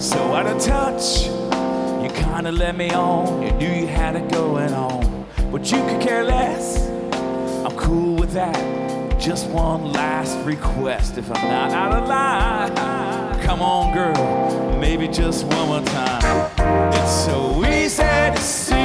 So out of touch, you kinda let me on. You knew you had it going on, but you could care less. I'm cool with that. Just one last request, if I'm not out of line. Come on, girl, maybe just one more time. It's so easy to see